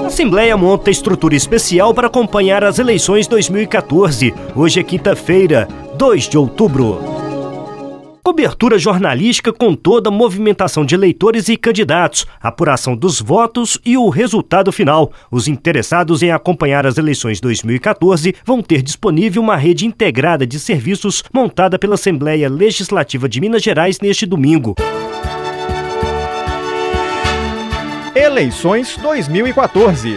Assembleia monta estrutura especial para acompanhar as eleições 2014. Hoje é quinta-feira, 2 de outubro. Cobertura jornalística com toda a movimentação de eleitores e candidatos, apuração dos votos e o resultado final. Os interessados em acompanhar as eleições 2014 vão ter disponível uma rede integrada de serviços montada pela Assembleia Legislativa de Minas Gerais neste domingo. Eleições 2014.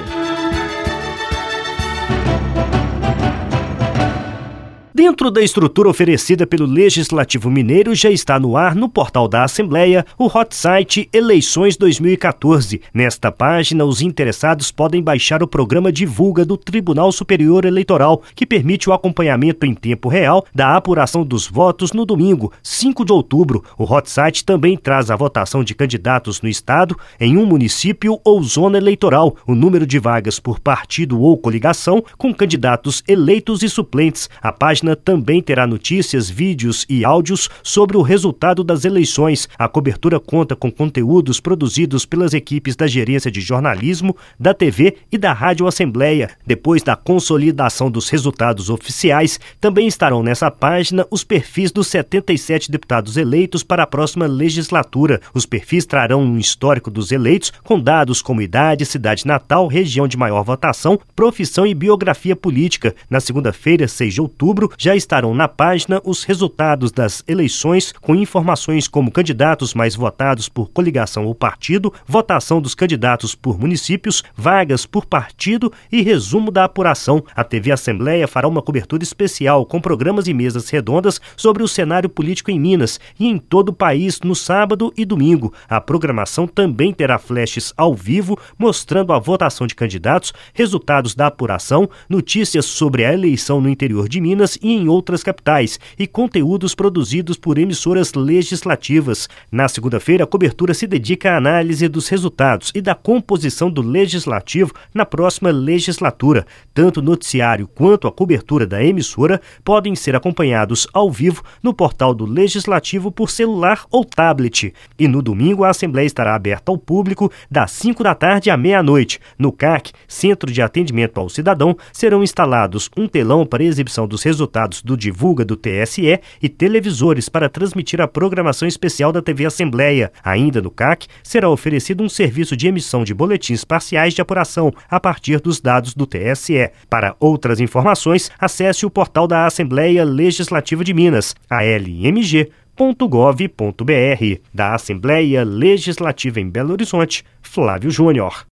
Dentro da estrutura oferecida pelo Legislativo Mineiro, já está no ar, no portal da Assembleia, o hot site Eleições 2014. Nesta página, os interessados podem baixar o programa Divulga do Tribunal Superior Eleitoral, que permite o acompanhamento em tempo real da apuração dos votos no domingo, 5 de outubro. O hot site também traz a votação de candidatos no estado, em um município ou zona eleitoral, o número de vagas por partido ou coligação, com candidatos eleitos e suplentes. A página também terá notícias, vídeos e áudios sobre o resultado das eleições. A cobertura conta com conteúdos produzidos pelas equipes da Gerência de Jornalismo, da TV e da Rádio Assembleia. Depois da consolidação dos resultados oficiais, também estarão nessa página os perfis dos 77 deputados eleitos para a próxima legislatura. Os perfis trarão um histórico dos eleitos, com dados como idade, cidade natal, região de maior votação, profissão e biografia política. Na segunda-feira, 6 de outubro, já estarão na página os resultados das eleições, com informações como candidatos mais votados por coligação ou partido, votação dos candidatos por municípios, vagas por partido e resumo da apuração. A TV Assembleia fará uma cobertura especial com programas e mesas redondas sobre o cenário político em Minas e em todo o país no sábado e domingo. A programação também terá flashes ao vivo mostrando a votação de candidatos, resultados da apuração, notícias sobre a eleição no interior de Minas e em outras capitais, e conteúdos produzidos por emissoras legislativas. Na segunda-feira, a cobertura se dedica à análise dos resultados e da composição do Legislativo na próxima legislatura. Tanto o noticiário quanto a cobertura da emissora podem ser acompanhados ao vivo no portal do Legislativo por celular ou tablet. E no domingo, a Assembleia estará aberta ao público das 5 da tarde à meia-noite. No CAC, Centro de Atendimento ao Cidadão, serão instalados um telão para exibição dos resultados do Divulga do TSE e televisores para transmitir a programação especial da TV Assembleia. Ainda no CAC, será oferecido um serviço de emissão de boletins parciais de apuração a partir dos dados do TSE. Para outras informações, acesse o portal da Assembleia Legislativa de Minas, almg.gov.br. Da Assembleia Legislativa em Belo Horizonte, Flávio Júnior.